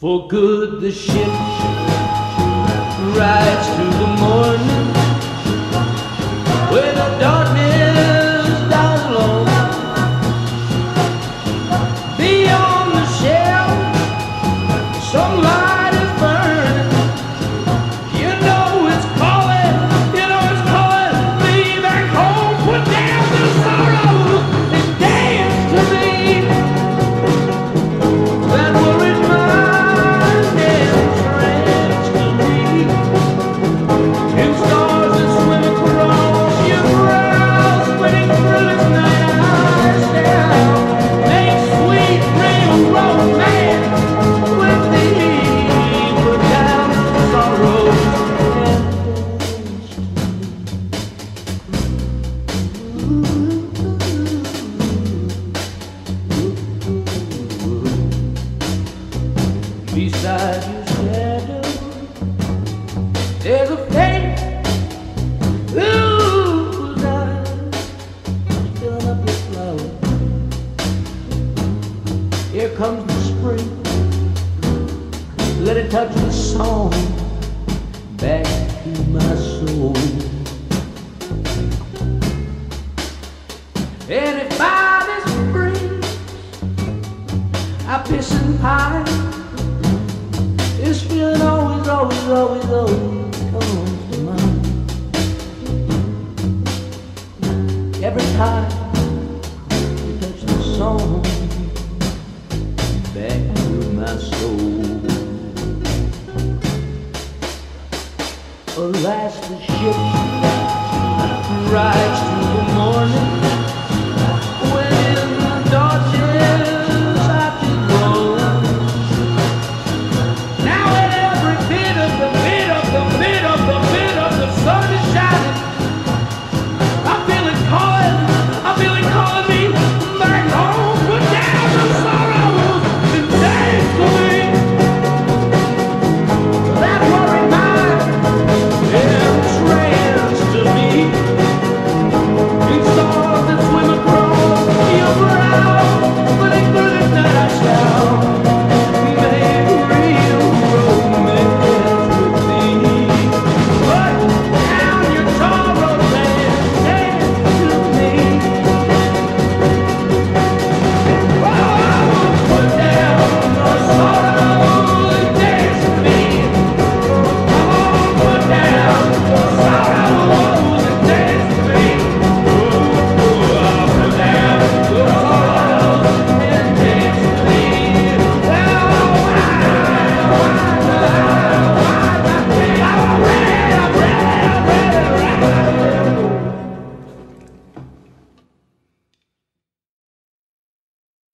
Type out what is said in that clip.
For good the ship rides through the morning, where the darkness down low. Beyond the shell, some light is burning. You know it's calling, you know it's calling me back home. Put down the sorrow and dance to me. That worried mind and trance to me. In stars that swim across your brow, spreading through its night eyes down. Make sweet dream of romance with thee. Put down the sorrow and dance to me. Beside your shadow, there's a face whose eyes fill up with flowers. Here comes the spring, let it touch the song back to my soul. And if by this breeze I piss and pine, this feeling always, always, always, always comes to mind. Every time you touch the song back to my soul. Alas, the ship